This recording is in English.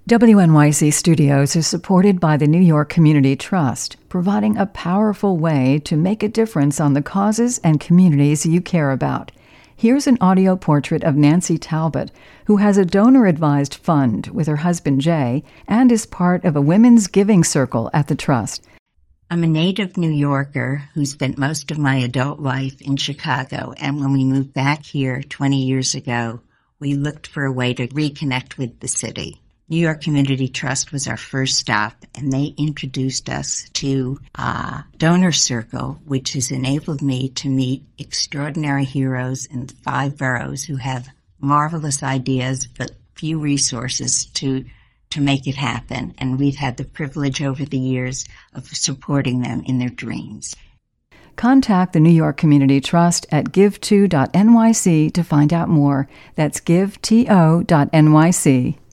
WNYC Studios is supported by the New York Community Trust, providing a powerful way to make a difference on the causes and communities you care about. Here's an audio portrait of Nancy Talbot, who has a donor-advised fund with her husband Jay and is part of a women's giving circle at the Trust. I'm a native New Yorker who spent most of my adult life in Chicago, and when we moved back here 20 years ago, we looked for a way to reconnect with the city. New York Community Trust was our first stop, and they introduced us to a donor circle, which has enabled me to meet extraordinary heroes in the 5 boroughs who have marvelous ideas but few resources to make it happen. And we've had the privilege over the years of supporting them in their dreams. Contact the New York Community Trust at give2.nyc to find out more. That's give2.nyc.